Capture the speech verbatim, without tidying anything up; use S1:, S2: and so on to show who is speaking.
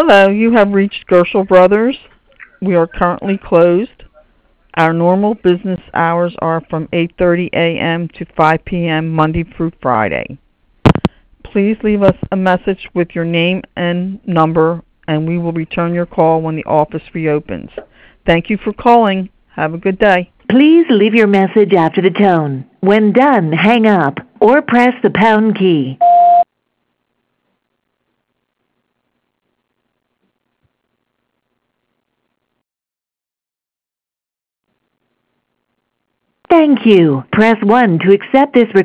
S1: Hello, you have reached Gershel Brothers. We are currently closed. Our normal business hours are from eight thirty a m to five p m Monday through Friday. Please leave us a message with your name and number, and we will return your call when the office reopens. Thank you for calling. Have a good day.
S2: Please leave your message after the tone. When done, hang up or press the pound key. Thank you. Press one to accept this recording.